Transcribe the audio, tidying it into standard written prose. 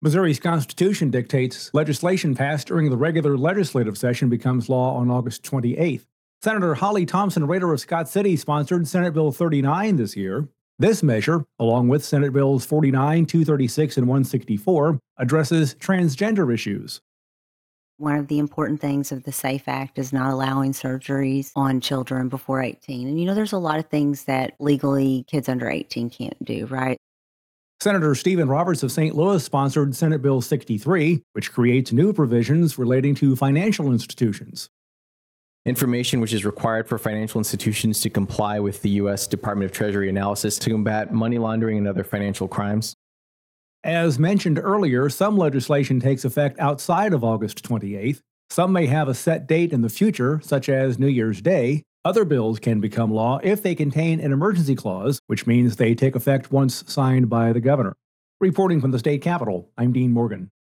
Missouri's Constitution dictates legislation passed during the regular legislative session becomes law on August 28th. Senator Holly Thompson Raider of Scott City sponsored Senate Bill 39 this year. This measure, along with Senate Bills 49, 236, and 164, addresses transgender issues. One of the important things of the SAFE Act is not allowing surgeries on children before 18. And there's a lot of things that legally kids under 18 can't do, right? Senator Stephen Roberts of St. Louis sponsored Senate Bill 63, which creates new provisions relating to financial institutions. Information which is required for financial institutions to comply with the U.S. Department of Treasury analysis to combat money laundering and other financial crimes. As mentioned earlier, some legislation takes effect outside of August 28th. Some may have a set date in the future, such as New Year's Day. Other bills can become law if they contain an emergency clause, which means they take effect once signed by the governor. Reporting from the state capitol, I'm Dean Morgan.